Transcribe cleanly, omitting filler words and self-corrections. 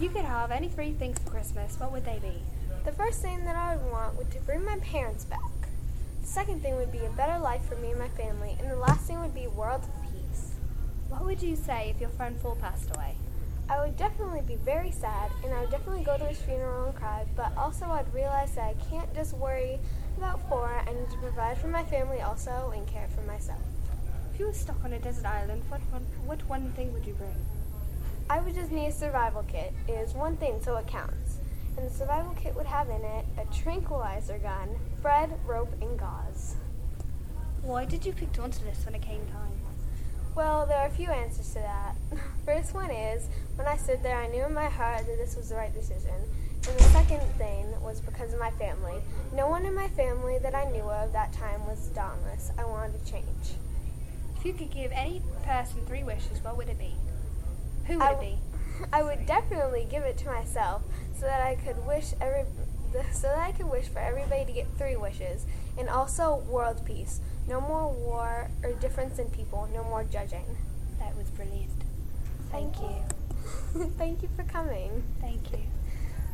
you could have any three things for Christmas, what would they be? The first thing that I would want would to bring my parents back. The second thing would be a better life for me and my family, and the last thing would be world peace. What would you say if your friend Paul passed away? I would definitely be very sad, and I would definitely go to his funeral and cry, but also I'd realize that I can't just worry about poor. I need to provide for my family also and care for myself. If you were stuck on a desert island, what one thing would you bring? I would just need a survival kit. It is one thing, so it counts. And the survival kit would have in it a tranquilizer gun, bread, rope, and gauze. Why did you pick Dauntless when it came time? Well, there are a few answers to that. First one is, when I stood there, I knew in my heart that this was the right decision. And the second thing was because of my family. No one in my family that I knew of that time was dauntless. I wanted to change. If you could give any person three wishes, what would it be? Who would it be? I would definitely give it to myself so that I could wish for everybody to get three wishes, and also world peace. No more war or difference in people. No more judging. That was brilliant. Thank you. Thank you for coming. Thank you.